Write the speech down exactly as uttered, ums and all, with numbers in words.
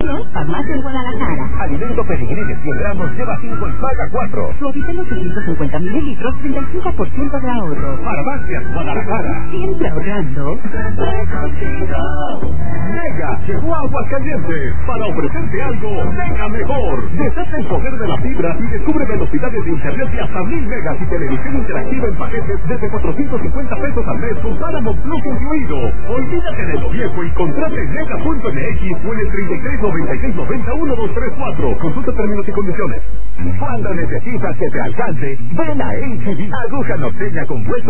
Uno, Farmacia en Guadalajara. Alimento Pedigrí de cien gramos lleva cinco y paga cuatro. Suavicelo trescientos cincuenta mililitros, treinta y cinco por ciento de ahorro. Farmacias Guadalajara. Siempre ahorrando. Mega llegó a Aguascalientes para ofrecerte algo mega mejor. Desata el poder de la fibra y descubre velocidades de internet de hasta mil megas y televisión interactiva en paquetes desde cuatrocientos cincuenta pesos al mes con Paramount Plus incluido. Olvídate de lo viejo y contrate en mega punto m x o en el treinta y tres noventa y seis noventa uno dos tres cuatro. Consulta términos y condiciones. Cuando necesitas que te alcance, ven a H B. Aguja norteña con hueso